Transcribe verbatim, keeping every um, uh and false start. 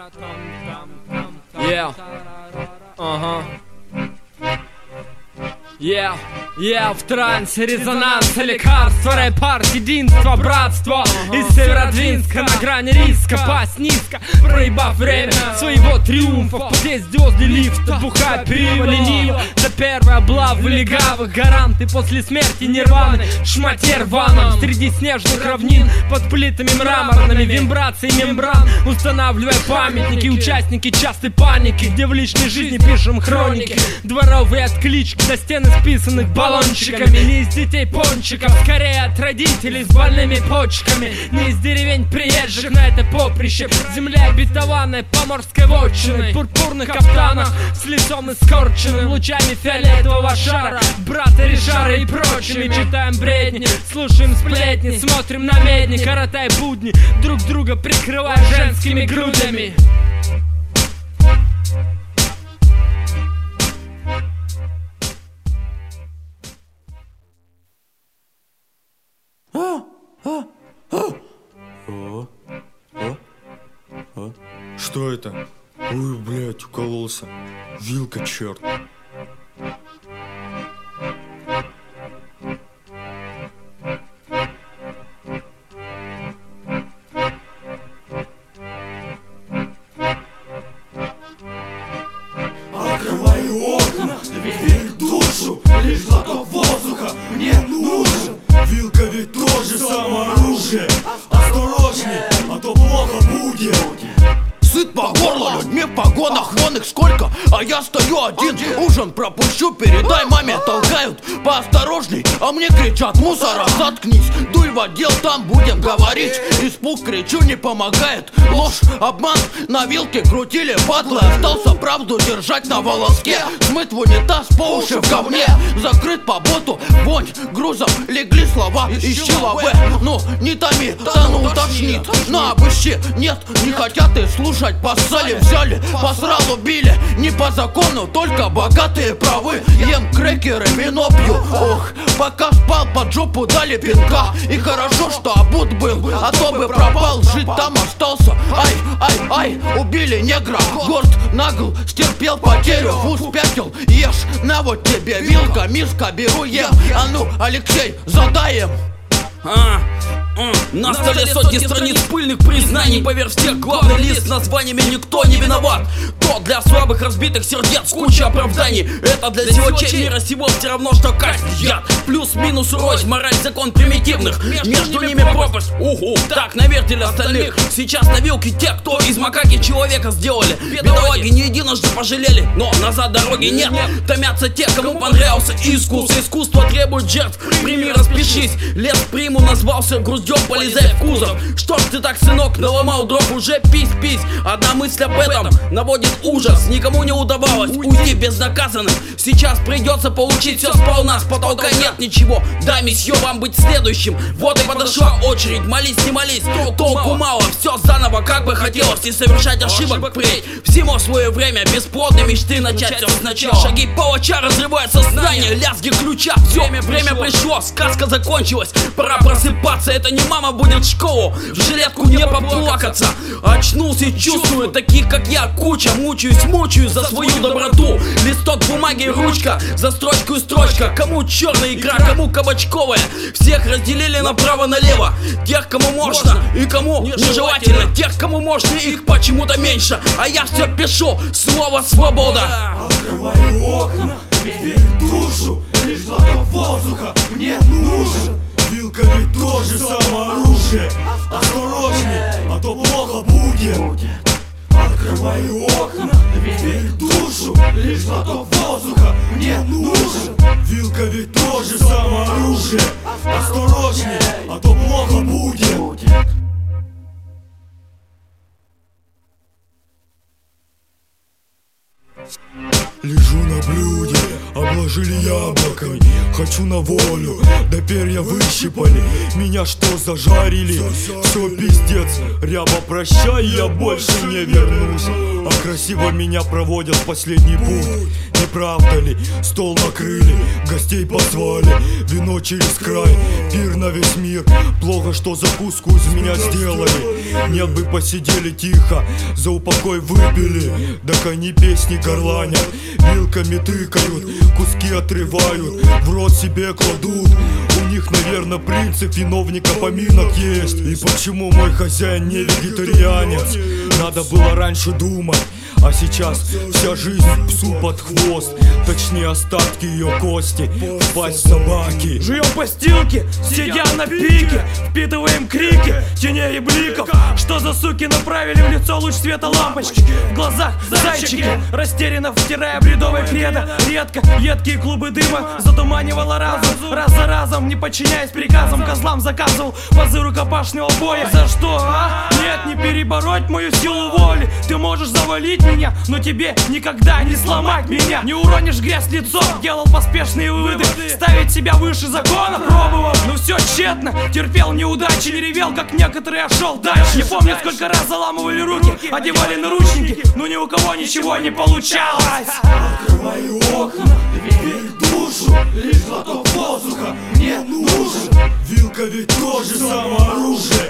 Yeah. Ага. Yeah, yeah, в трансе, резонанс, лекарство, рэп-арт, единство, братство. Из Северодвинска на грани риска, пасть низко, проебав время своего триумфа. В подъезде возле лифта бухать пиво лениво до первой облавы легавых. Гаранты после смерти нирваны, шматье рваном среди снежных равнин, под плитами мраморными, вибрации мембран, устанавливая памятники. Участники частой паники, где в личной жизни пишем хроники. Дворовые отклички до стены списанных баллончиками. Не из детей пончиков, скорее от родителей с больными почками. Не из деревень приезжих на это поприще. Земля обетованная поморской вотчиной. В пурпурных кафтанах с лицом искорченным, лучами фиолетового шара, брата Ришара и прочими. Читаем бредни, слушаем сплетни, смотрим на медни, коротая будни, друг друга прикрывая женскими грудями. А? А? А? А? А? А? Что это? Ой, блядь, укололся. Вилка, черт. Открываю окна, дверь в душу, лишь глоток воздуха мне нужен. Вилка ведь тоже самооружие. Осторожней, а то плохо будет. Сыт по горло людьми в погонах, вон их сколько, а я стою один. Ужин пропущу, передай маме, толкают поосторожней, а мне кричат: мусора, заткнись, дуй в отдел, там будем говорить. Испуг, кричу, не помогает. Ложь, обман, на вилке крутили падлы. Остался правду держать на волоске. Смыт в унитаз, по уши в говне. Закрыт по боту, вонь грузом. Легли слова, ищи лаве. Ну, не томи, тону уточнит. На, обыщи, нет, не хотят и слушать. Поссали, взяли, посрал, убили. Не по закону, только богатые правы. Ем крекеры, вино пью. Ох, пока спал, под жопу дали пинка. И хорошо, что обут был, а то бы пропал. Жить там остался. Ай, ай, ай, убили негра. Горд, нагл, стерпел потерю. Вкус пятел, ешь, на вот тебе вилка, миска, беру, ем. А ну, Алексей, задаем. А, а, на столе сотни страниц пыльных признаний. Поверх всех главный лист с названиями «Никто не виноват». То для слабых разбитых сердец куча оправданий. Это для всего мира сего все равно, что казнь, яд. Плюс-минус урось, мораль, закон примитивных. Между ними пропасть, угу, так на вертеле остальных. Сейчас на вилке те, кто из макаки человека сделали. Бедолаги не единожды пожалели, но назад дороги нет. Томятся те, кому понравился искус. Искусство требует жертв, прими, распишись. Лес приму назвался, груздем полезай в кузов. Что ж ты так, сынок, наломал дров, уже пись-пись. Одна мысль об этом наводит ужас. Никому не удавалось уйти безнаказанным. Сейчас придется получить все сполна. С потолка нет ничего, да, месье, вам быть следующим. Вот и подошла очередь, молись, не молись, толку мало. Все заново, как бы хотелось, не совершать ошибок впредь. Всему свое время, бесплодной мечты начать все сначала. Шаги палача разрывают сознание, лязги ключа. Все, время пришло, сказка закончилась. Пора просыпаться, это не мама будет в школу в жилетку не поплакаться. Очнулся и чувствую, таких как я куча. Мучаюсь, мучаюсь за свою доброту. Листок бумаги и ручка, за строчку и строчка. Кому черная икра, кому кабачковая. Всех разделили направо-налево. Тех, кому можно и кому нежелательно. Тех, кому можно, их почему-то меньше. А я все пишу, слово свобода. Открываю окна, дверь в душу, лишь глоток воздуха мне нужен. Вилка ведь тоже самооружие. Осторожней, а то плохо будет. Открываю окна, дверь в душу, лишь глоток воздуха мне нужен. Вилка ведь тоже самооружие. Осторожней, а то плохо будет. Лежу на блюде, обложили яблоками. Хочу на волю, да перья выщипали. Меня что, зажарили? Все пиздец, ряба, прощай, я больше не вернусь. А Красиво меня проводят в последний путь. Не правда ли? Стол накрыли, гостей позвали, вино через край, пир на весь мир. Плохо, что закуску из меня сделали. Нет бы посидели тихо, за упокой выпили. Так они песни горланят, вилками тыкают, куски отрывают, в рот себе кладут. У них, наверное, принцип виновника поминок есть. И почему мой хозяин не вегетарианец? Надо было раньше думать. А сейчас вся жизнь псу под хвост. Точнее остатки ее кости в пасть собаки. Жуем постилки, сидя на пике, впитываем крики теней и бликов. Что за суки направили в лицо луч света лампочки? В глазах зайчики, растерянно втирая бредовое кредо. Редко едкие клубы дыма затуманивало разум. Раз за разом, не подчиняясь приказам, козлам заказывал позы рукопашного боя. За что, а? Нет, не перебороть мою силу воли. Ты можешь завалить меня, но тебе никогда не сломать меня. Не уронишь грязь лицом, делал поспешные выводы. Ставить себя выше закона пробовал, но все тщетно. Терпел неудачи, не ревел, как некоторые, а шел дальше. Не помню, сколько раз заламывали руки, одевали наручники, но ни у кого ничего не получалось. Открываю окна, дверь в душу, лишь глоток воздуха мне нужен. Вилка ведь тоже самое оружие.